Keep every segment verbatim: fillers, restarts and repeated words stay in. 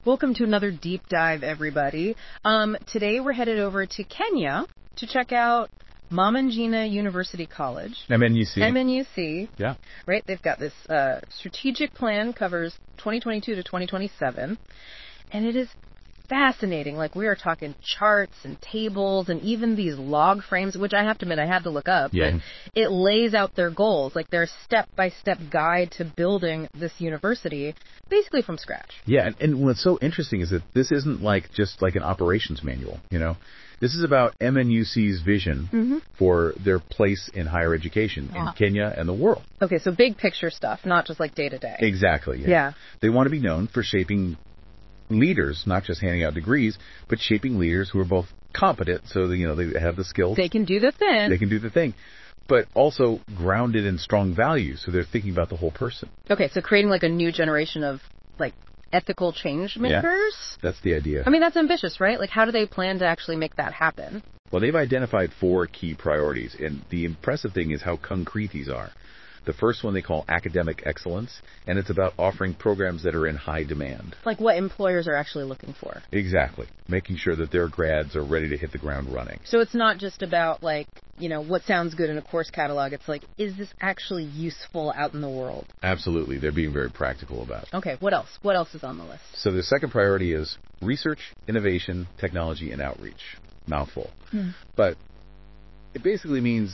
Welcome to another deep dive, everybody. Um, today we're headed over to Kenya to check out Mama Ngina University College. M N U C. M N U C. Yeah. Right? They've got this uh, strategic plan, covers twenty twenty-two to twenty twenty-seven. And it is fascinating. Like, we are talking charts and tables and even these log frames, which I have to admit I had to look up. Yeah. But it lays out their goals, like their step-by-step guide to building this university, basically from scratch. Yeah, and, and what's so interesting is that this isn't like just like an operations manual, you know. This is about M N U C's vision mm-hmm. for their place in higher education wow. in Kenya and the world. Okay, so big picture stuff, not just like day-to-day. Exactly, yeah. yeah. They want to be known for shaping leaders, not just handing out degrees, but shaping leaders who are both competent, so that, you know, they have the skills. They can do the thing. They can do the thing, but also grounded in strong values, so they're thinking about the whole person. Okay, so creating like a new generation of like ethical change makers? Yeah, that's the idea. I mean, that's ambitious, right? Like, how do they plan to actually make that happen? Well, they've identified four key priorities, and the impressive thing is how concrete these are. The first one they call academic excellence, and it's about offering programs that are in high demand. Like what employers are actually looking for. Exactly. Making sure that their grads are ready to hit the ground running. So it's not just about, like, you know, what sounds good in a course catalog. It's like, is this actually useful out in the world? Absolutely. They're being very practical about it. Okay, what else? What else is on the list? So the second priority is research, innovation, technology, and outreach. Mouthful. Hmm. But it basically means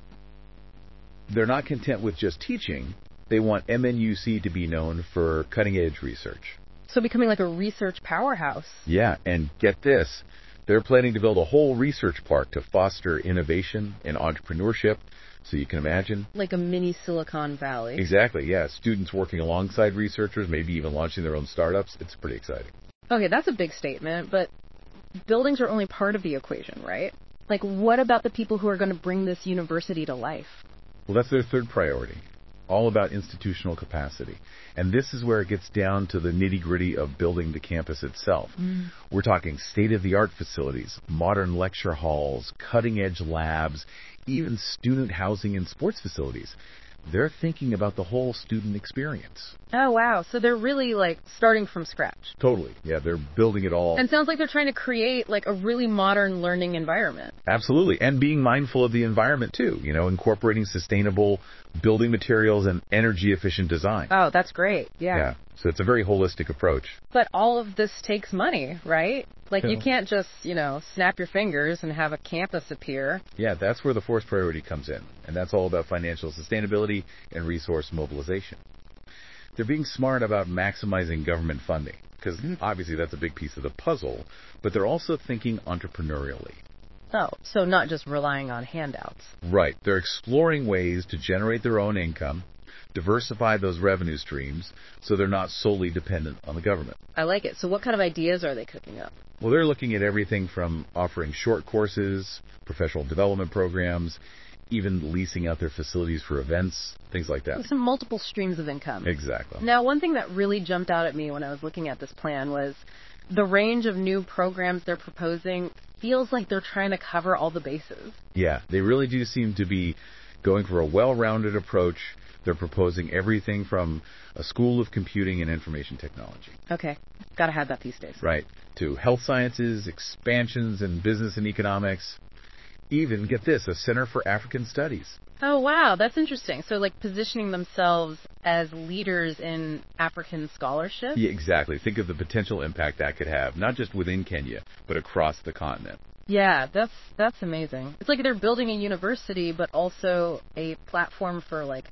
they're not content with just teaching. They want M N U C to be known for cutting-edge research. So becoming like a research powerhouse. Yeah, and get this. They're planning to build a whole research park to foster innovation and entrepreneurship. So you can imagine. Like a mini Silicon Valley. Exactly, yeah. Students working alongside researchers, maybe even launching their own startups. It's pretty exciting. Okay, that's a big statement, but buildings are only part of the equation, right? Like, what about the people who are going to bring this university to life? Well, that's their third priority, all about institutional capacity. And this is where it gets down to the nitty-gritty of building the campus itself. Mm. We're talking state-of-the-art facilities, modern lecture halls, cutting-edge labs, even student housing and sports facilities. They're thinking about the whole student experience. Oh, wow. So they're really, like, starting from scratch. Totally. Yeah, they're building it all. And it sounds like they're trying to create, like, a really modern learning environment. Absolutely. And being mindful of the environment, too. You know, incorporating sustainable building materials and energy-efficient design. Oh, that's great. Yeah. Yeah. So it's a very holistic approach. But all of this takes money, right? Like, you can't just, you know, snap your fingers and have a campus appear. Yeah, that's where the fourth priority comes in. And that's all about financial sustainability and resource mobilization. They're being smart about maximizing government funding, because obviously that's a big piece of the puzzle, but they're also thinking entrepreneurially. Oh, so not just relying on handouts. Right. They're exploring ways to generate their own income, diversify those revenue streams, so they're not solely dependent on the government. I like it. So what kind of ideas are they cooking up? Well, they're looking at everything from offering short courses, professional development programs, even leasing out their facilities for events, things like that. Some multiple streams of income. Exactly. Now, one thing that really jumped out at me when I was looking at this plan was the range of new programs they're proposing feels like they're trying to cover all the bases. Yeah, they really do seem to be going for a well-rounded approach. They're proposing everything from a school of computing and information technology. Okay. Gotta have that these days. Right. To health sciences, expansions in business and economics. Even, get this, a Center for African Studies. Oh, wow. That's interesting. So, like, positioning themselves as leaders in African scholarship? Yeah, exactly. Think of the potential impact that could have, not just within Kenya, but across the continent. Yeah, that's that's amazing. It's like they're building a university, but also a platform for, like,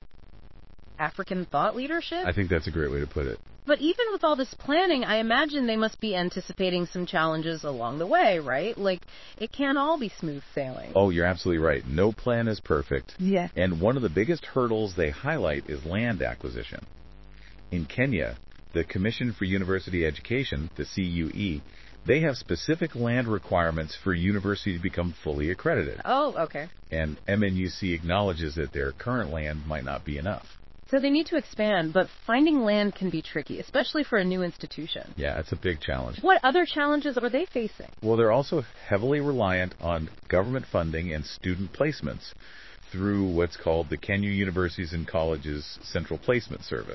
African thought leadership? I think that's a great way to put it. But even with all this planning, I imagine they must be anticipating some challenges along the way, right? Like, it can't all be smooth sailing. Oh, you're absolutely right. No plan is perfect. Yeah. And one of the biggest hurdles they highlight is land acquisition. In Kenya, the Commission for University Education, the C U E, they have specific land requirements for university to become fully accredited. Oh, okay. And M N U C acknowledges that their current land might not be enough. So they need to expand, but finding land can be tricky, especially for a new institution. Yeah, it's a big challenge. What other challenges are they facing? Well, they're also heavily reliant on government funding and student placements through what's called the Kenya Universities and Colleges Central Placement Service.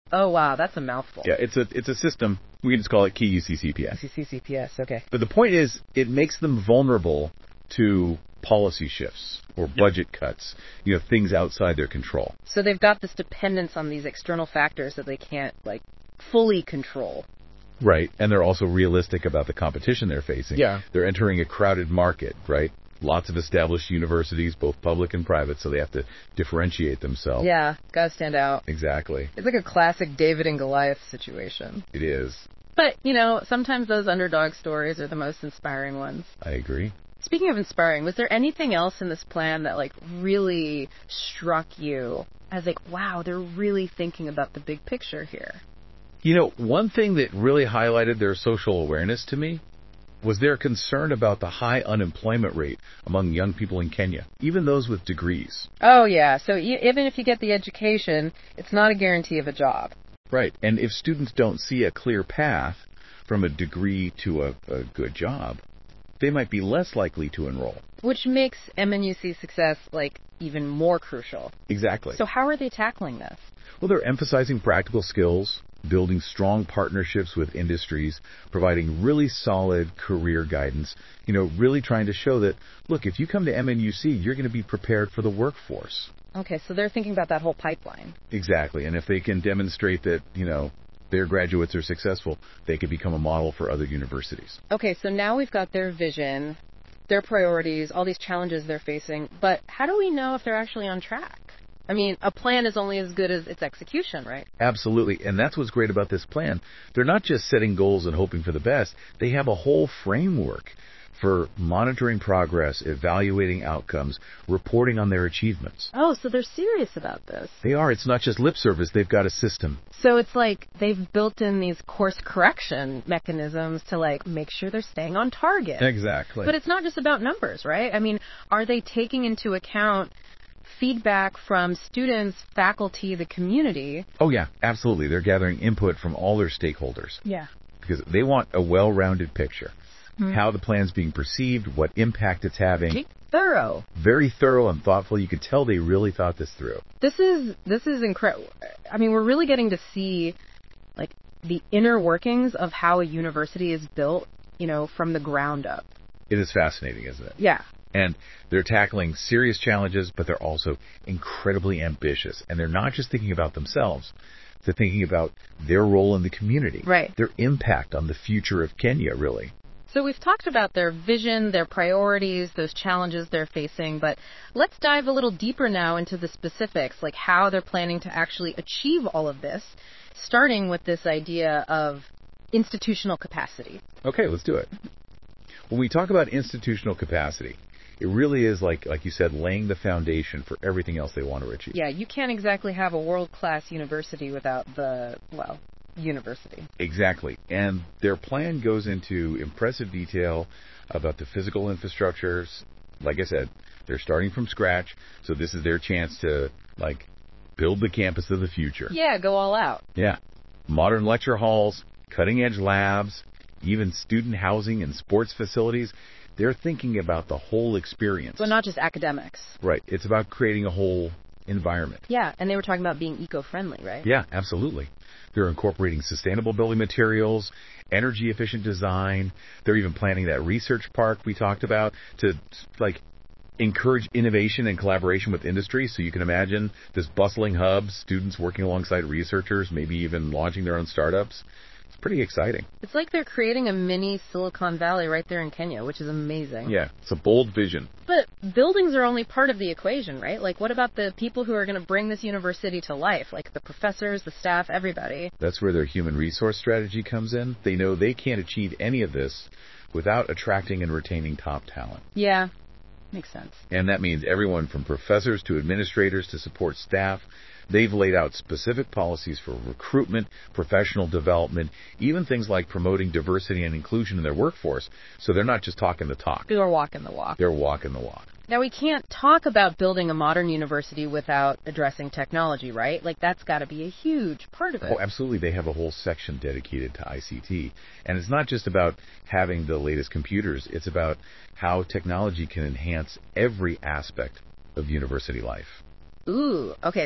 Oh, wow, that's a mouthful. Yeah, it's a it's a system. We can just call it Key U C C P S. C C C P S, okay. But the point is, it makes them vulnerable to policy shifts or budget cuts, you know, things outside their control. So they've got this dependence on these external factors that they can't, like, fully control. Right, and they're also realistic about the competition they're facing. Yeah. They're entering a crowded market, right? Lots of established universities, both public and private, so they have to differentiate themselves. Yeah, gotta stand out. Exactly. It's like a classic David and Goliath situation. It is. But, you know, sometimes those underdog stories are the most inspiring ones. I agree. Speaking of inspiring, was there anything else in this plan that, like, really struck you as, like, wow, they're really thinking about the big picture here? You know, one thing that really highlighted their social awareness to me was their concern about the high unemployment rate among young people in Kenya, even those with degrees. Oh, yeah. So e- even if you get the education, it's not a guarantee of a job. Right. And if students don't see a clear path from a degree to a, a good job, they might be less likely to enroll. Which makes M N U C success, like, even more crucial. Exactly. So how are they tackling this? Well, they're emphasizing practical skills, building strong partnerships with industries, providing really solid career guidance, you know, really trying to show that, look, if you come to M N U C, you're going to be prepared for the workforce. Okay, so they're thinking about that whole pipeline. Exactly. And if they can demonstrate that, you know, their graduates are successful, they could become a model for other universities. Okay, so now we've got their vision, their priorities, all these challenges they're facing, but how do we know if they're actually on track? I mean, a plan is only as good as its execution, right? Absolutely. And that's what's great about this plan. They're not just setting goals and hoping for the best. They have a whole framework for monitoring progress, evaluating outcomes, reporting on their achievements. Oh, so they're serious about this. They are. It's not just lip service. They've got a system. So it's like they've built in these course correction mechanisms to, like, make sure they're staying on target. Exactly. But it's not just about numbers, right? I mean, are they taking into account feedback from students, faculty, the community? Oh, yeah, absolutely. They're gathering input from all their stakeholders. Yeah. Because they want a well-rounded picture. Mm-hmm. How the plan's being perceived, what impact it's having. Okay. Thorough. Very thorough and thoughtful. You could tell they really thought this through. This is this is incredible. I mean, we're really getting to see, like, the inner workings of how a university is built, you know, from the ground up. It is fascinating, isn't it? Yeah. And they're tackling serious challenges, but they're also incredibly ambitious. And they're not just thinking about themselves. They're thinking about their role in the community. Right. Their impact on the future of Kenya, really. So we've talked about their vision, their priorities, those challenges they're facing, but let's dive a little deeper now into the specifics, like how they're planning to actually achieve all of this, starting with this idea of institutional capacity. Okay, let's do it. When we talk about institutional capacity, it really is, like like you said, laying the foundation for everything else they want to achieve. Yeah, you can't exactly have a world-class university without the, well, university. Exactly. And their plan goes into impressive detail about the physical infrastructures. Like I said, they're starting from scratch, so this is their chance to, like, build the campus of the future. Yeah, go all out. Yeah. Modern lecture halls, cutting-edge labs, even student housing and sports facilities. They're thinking about the whole experience. So not just academics. Right. It's about creating a whole environment. Yeah, and they were talking about being eco-friendly, right? Yeah, absolutely. They're incorporating sustainable building materials, energy-efficient design. They're even planning that research park we talked about to, like, encourage innovation and collaboration with industry. So you can imagine this bustling hub, students working alongside researchers, maybe even launching their own startups. It's pretty exciting. It's like they're creating a mini Silicon Valley right there in Kenya, which is amazing. Yeah, it's a bold vision. But buildings are only part of the equation, right? Like, what about the people who are going to bring this university to life? Like the professors, the staff, everybody. That's where their human resource strategy comes in. They know they can't achieve any of this without attracting and retaining top talent. Yeah, makes sense. And that means everyone from professors to administrators to support staff. They've laid out specific policies for recruitment, professional development, even things like promoting diversity and inclusion in their workforce. So they're not just talking the talk. They're walking the walk. They're walking the walk. Now, we can't talk about building a modern university without addressing technology, right? Like, that's got to be a huge part of it. Oh, absolutely. They have a whole section dedicated to I C T. And it's not just about having the latest computers. It's about how technology can enhance every aspect of university life. Ooh, okay, so like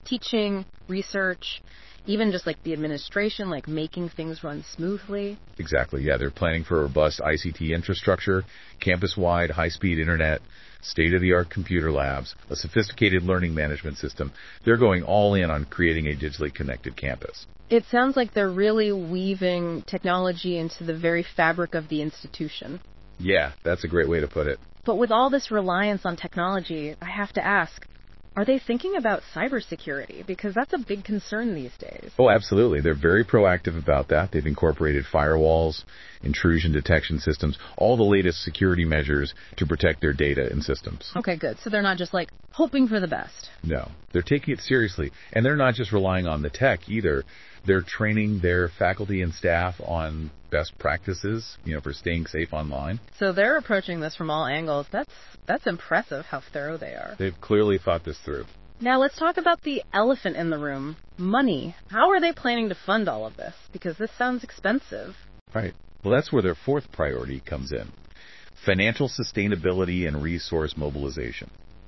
teaching, research, even just like the administration, like making things run smoothly. Exactly, yeah. They're planning for a robust I C T infrastructure, campus-wide high-speed internet, state-of-the-art computer labs, a sophisticated learning management system. They're going all in on creating a digitally connected campus. It sounds like they're really weaving technology into the very fabric of the institution. Yeah, that's a great way to put it. But with all this reliance on technology, I have to ask, are they thinking about cybersecurity? Because that's a big concern these days. Oh, absolutely. They're very proactive about that. They've incorporated firewalls, intrusion detection systems, all the latest security measures to protect their data and systems. Okay, good. So they're not just like hoping for the best. No, they're taking it seriously. And they're not just relying on the tech either. They're training their faculty and staff on best practices, you know, for staying safe online. So they're approaching this from all angles. That's that's impressive how thorough they are. They've clearly thought this through. Now let's talk about the elephant in the room, money. How are they planning to fund all of this? Because this sounds expensive. Right. Well, that's where their fourth priority comes in. Financial sustainability and resource mobilization.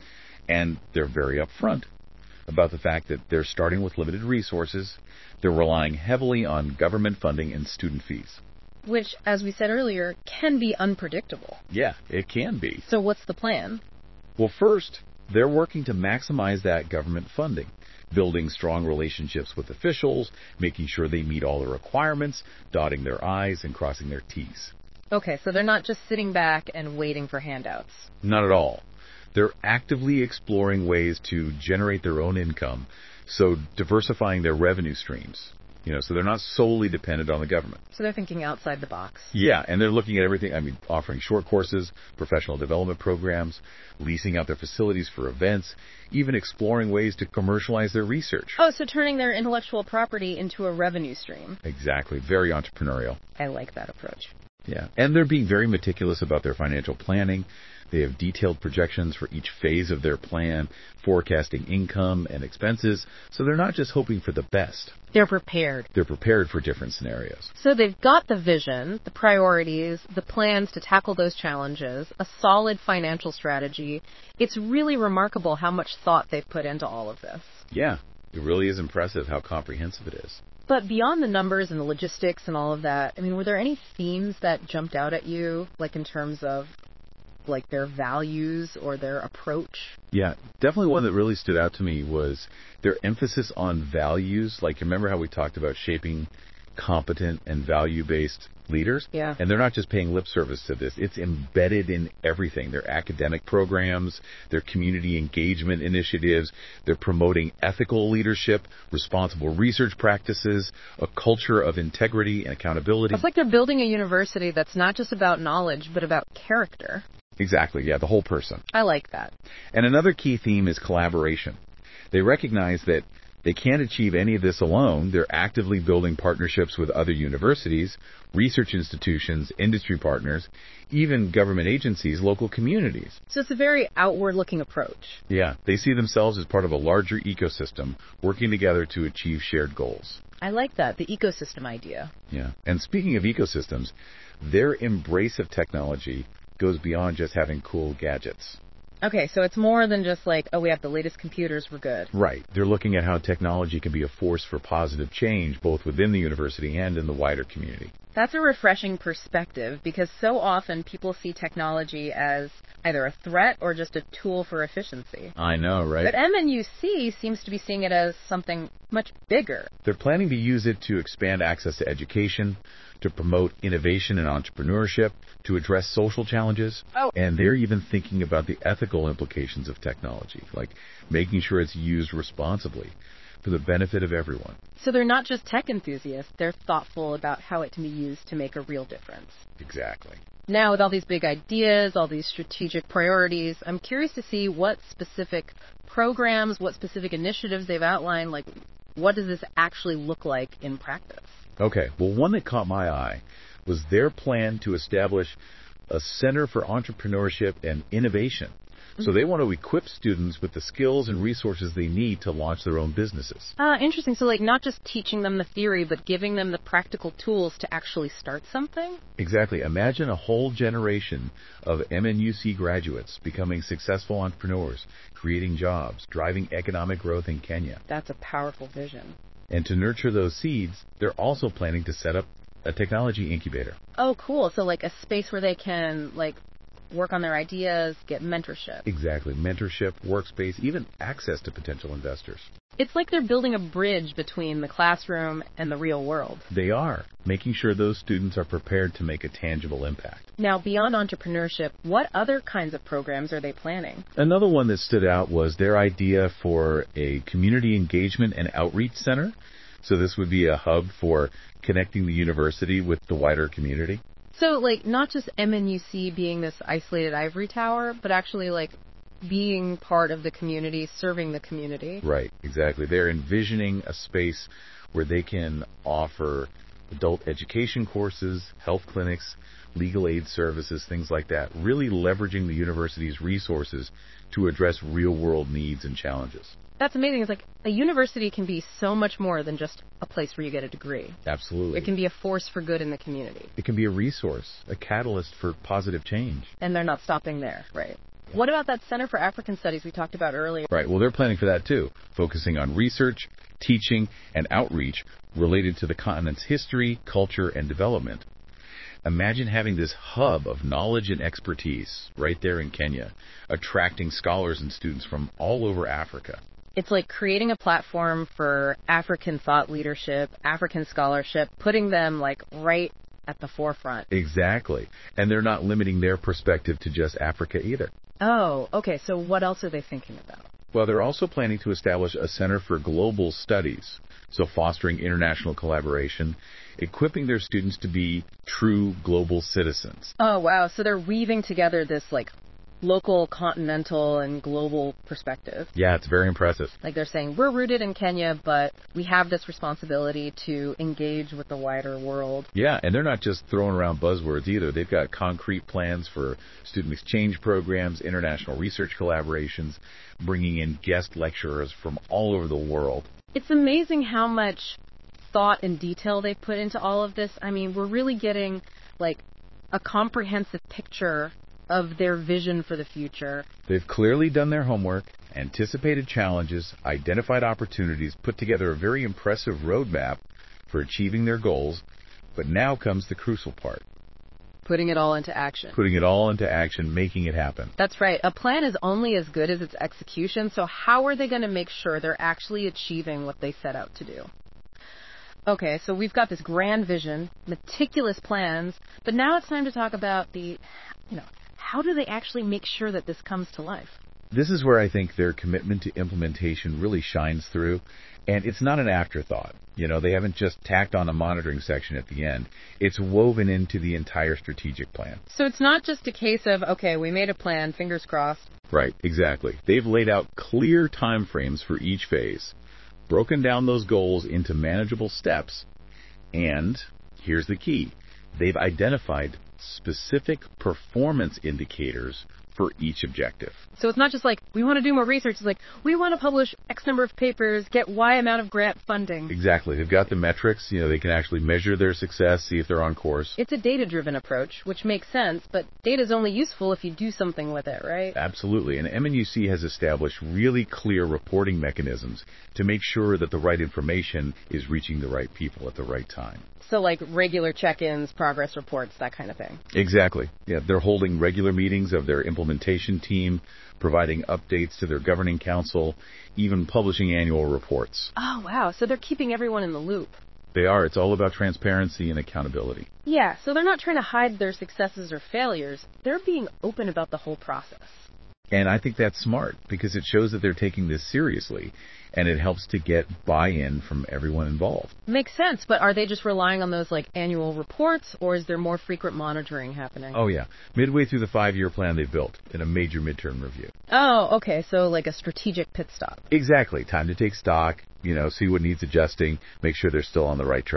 And they're very upfront about the fact that they're starting with limited resources. They're relying heavily on government funding and student fees. Which, as we said earlier, can be unpredictable. Yeah, it can be. So what's the plan? Well, first, they're working to maximize that government funding, building strong relationships with officials, making sure they meet all the requirements, dotting their I's and crossing their T's. Okay, so they're not just sitting back and waiting for handouts. Not at all. They're actively exploring ways to generate their own income, so diversifying their revenue streams. You know, so they're not solely dependent on the government. So they're thinking outside the box. Yeah, and they're looking at everything. I mean, offering short courses, professional development programs, leasing out their facilities for events, even exploring ways to commercialize their research. Oh, so turning their intellectual property into a revenue stream. Exactly. Very entrepreneurial. I like that approach. Yeah, and they're being very meticulous about their financial planning. They have detailed projections for each phase of their plan, forecasting income and expenses, so they're not just hoping for the best. They're prepared. They're prepared for different scenarios. So they've got the vision, the priorities, the plans to tackle those challenges, a solid financial strategy. It's really remarkable how much thought they've put into all of this. Yeah, it really is impressive how comprehensive it is. But beyond the numbers and the logistics and all of that, I mean, were there any themes that jumped out at you, like in terms of like their values or their approach? Yeah, definitely one that really stood out to me was their emphasis on values. Like, remember how we talked about shaping competent and value-based leaders? Yeah. And they're not just paying lip service to this. It's embedded in everything. Their academic programs, their community engagement initiatives, they're promoting ethical leadership, responsible research practices, a culture of integrity and accountability. It's like they're building a university that's not just about knowledge, but about character. Exactly, yeah, the whole person. I like that. And another key theme is collaboration. They recognize that they can't achieve any of this alone. They're actively building partnerships with other universities, research institutions, industry partners, even government agencies, local communities. So it's a very outward-looking approach. Yeah, they see themselves as part of a larger ecosystem, working together to achieve shared goals. I like that, the ecosystem idea. Yeah, and speaking of ecosystems, their embrace of technology goes beyond just having cool gadgets. Okay, so it's more than just like, oh, we have the latest computers, we're good. Right. They're looking at how technology can be a force for positive change, both within the university and in the wider community. That's a refreshing perspective, because so often people see technology as either a threat or just a tool for efficiency. I know, right? But M N U C seems to be seeing it as something much bigger. They're planning to use it to expand access to education, to promote innovation and entrepreneurship, to address social challenges. Oh. And they're even thinking about the ethical implications of technology, like making sure it's used responsibly for the benefit of everyone. So they're not just tech enthusiasts, they're thoughtful about how it can be used to make a real difference. Exactly. Now, with all these big ideas, all these strategic priorities, I'm curious to see what specific programs, what specific initiatives they've outlined, like what does this actually look like in practice? Okay, well, one that caught my eye was their plan to establish a Center for Entrepreneurship and Innovation. So they want to equip students with the skills and resources they need to launch their own businesses. Ah, interesting. So, like, not just teaching them the theory, but giving them the practical tools to actually start something? Exactly. Imagine a whole generation of M N U C graduates becoming successful entrepreneurs, creating jobs, driving economic growth in Kenya. That's a powerful vision. And to nurture those seeds, they're also planning to set up a technology incubator. Oh, cool. So, like, a space where they can, like, work on their ideas, get mentorship. Exactly. Mentorship, workspace, even access to potential investors. It's like they're building a bridge between the classroom and the real world. They are, making sure those students are prepared to make a tangible impact. Now, beyond entrepreneurship, what other kinds of programs are they planning? Another one that stood out was their idea for a community engagement and outreach center. So this would be a hub for connecting the university with the wider community. So, like, not just M N U C being this isolated ivory tower, but actually, like, being part of the community, serving the community. Right, exactly. They're envisioning a space where they can offer adult education courses, health clinics, legal aid services, things like that, really leveraging the university's resources to address real-world needs and challenges. That's amazing. It's like a university can be so much more than just a place where you get a degree. Absolutely. It can be a force for good in the community. It can be a resource, a catalyst for positive change. And they're not stopping there, right? What about that Center for African Studies we talked about earlier? Right. Well, they're planning for that too, focusing on research, teaching, and outreach related to the continent's history, culture, and development. Imagine having this hub of knowledge and expertise right there in Kenya, attracting scholars and students from all over Africa. It's like creating a platform for African thought leadership, African scholarship, putting them like right at the forefront. Exactly. And they're not limiting their perspective to just Africa either. Oh, okay. So what else are they thinking about? Well, they're also planning to establish a Center for Global Studies, so fostering international collaboration, equipping their students to be true global citizens. Oh, wow. So they're weaving together this, like, local, continental, and global perspective. Yeah, it's very impressive. Like they're saying, we're rooted in Kenya, but we have this responsibility to engage with the wider world. Yeah, and they're not just throwing around buzzwords either. They've got concrete plans for student exchange programs, international research collaborations, bringing in guest lecturers from all over the world. It's amazing how much thought and detail they've put into all of this. I mean, we're really getting, like, a comprehensive picture of their vision for the future. They've clearly done their homework, anticipated challenges, identified opportunities, put together a very impressive roadmap for achieving their goals, but now comes the crucial part. Putting it all into action. Putting it all into action, making it happen. That's right. A plan is only as good as its execution, so how are they going to make sure they're actually achieving what they set out to do? Okay, so we've got this grand vision, meticulous plans, but now it's time to talk about the, you know, how do they actually make sure that this comes to life? This is where I think their commitment to implementation really shines through, and it's not an afterthought. You know, they haven't just tacked on a monitoring section at the end. It's woven into the entire strategic plan. So it's not just a case of, okay, we made a plan, fingers crossed. Right, exactly. They've laid out clear timeframes for each phase, broken down those goals into manageable steps, and here's the key. They've identified specific performance indicators for each objective. So it's not just like, we want to do more research. It's like, we want to publish X number of papers, get Y amount of grant funding. Exactly. They've got the metrics. You know, they can actually measure their success, see if they're on course. It's a data-driven approach, which makes sense, but data is only useful if you do something with it, right? Absolutely. And M N U C has established really clear reporting mechanisms to make sure that the right information is reaching the right people at the right time. So like regular check-ins, progress reports, that kind of thing. Exactly. Yeah, they're holding regular meetings of their implementation team, providing updates to their governing council, even publishing annual reports. Oh, wow. So they're keeping everyone in the loop. They are. It's all about transparency and accountability. Yeah, so they're not trying to hide their successes or failures. They're being open about the whole process. And I think that's smart because it shows that they're taking this seriously, and it helps to get buy-in from everyone involved. Makes sense, but are they just relying on those like annual reports, or is there more frequent monitoring happening? Oh, yeah. Midway through the five-year plan they've built in a major midterm review. Oh, okay, so like a strategic pit stop. Exactly. Time to take stock, you know, see what needs adjusting, make sure they're still on the right track.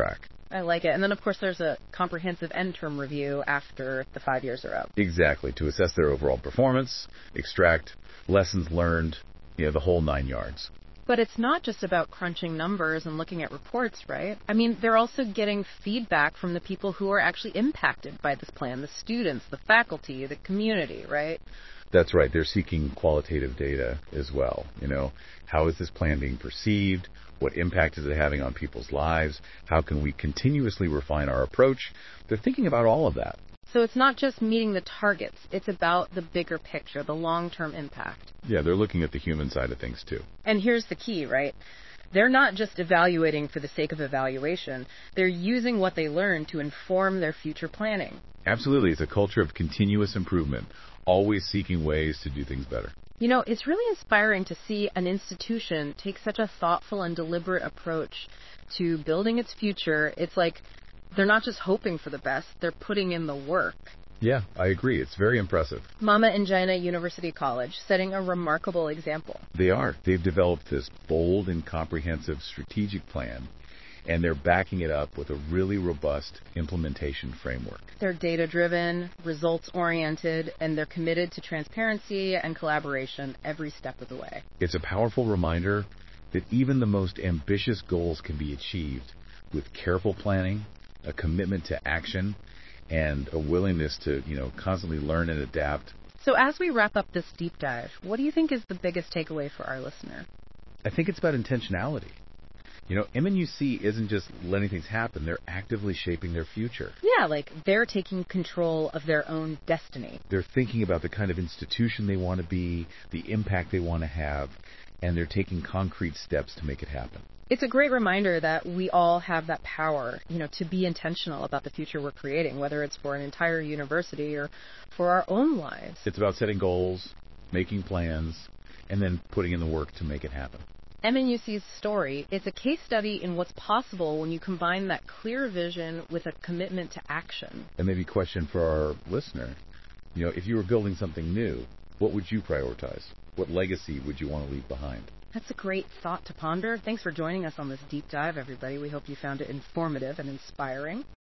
I like it. And then, of course, there's a comprehensive end-term review after the five years are up. Exactly, to assess their overall performance, extract lessons learned, you know, the whole nine yards. But it's not just about crunching numbers and looking at reports, right? I mean, they're also getting feedback from the people who are actually impacted by this plan, the students, the faculty, the community, right? That's right. They're seeking qualitative data as well. You know, how is this plan being perceived? What impact is it having on people's lives? How can we continuously refine our approach? They're thinking about all of that. So it's not just meeting the targets. It's about the bigger picture, the long-term impact. Yeah, they're looking at the human side of things, too. And here's the key, right? They're not just evaluating for the sake of evaluation. They're using what they learn to inform their future planning. Absolutely. It's a culture of continuous improvement, always seeking ways to do things better. You know, it's really inspiring to see an institution take such a thoughtful and deliberate approach to building its future. It's like they're not just hoping for the best, they're putting in the work. Yeah, I agree. It's very impressive. Mama Ngina University College, setting a remarkable example. They are. They've developed this bold and comprehensive strategic plan, and they're backing it up with a really robust implementation framework. They're data-driven, results-oriented, and they're committed to transparency and collaboration every step of the way. It's a powerful reminder that even the most ambitious goals can be achieved with careful planning, a commitment to action, and a willingness to, you know, constantly learn and adapt. So as we wrap up this deep dive, what do you think is the biggest takeaway for our listener? I think it's about intentionality. You know, M N U C isn't just letting things happen. They're actively shaping their future. Yeah, like they're taking control of their own destiny. They're thinking about the kind of institution they want to be, the impact they want to have, and they're taking concrete steps to make it happen. It's a great reminder that we all have that power, you know, to be intentional about the future we're creating, whether it's for an entire university or for our own lives. It's about setting goals, making plans, and then putting in the work to make it happen. M N U C's story, it's a case study in what's possible when you combine that clear vision with a commitment to action. And maybe a question for our listener, you know, if you were building something new, what would you prioritize? What legacy would you want to leave behind? That's a great thought to ponder. Thanks for joining us on this deep dive, everybody. We hope you found it informative and inspiring.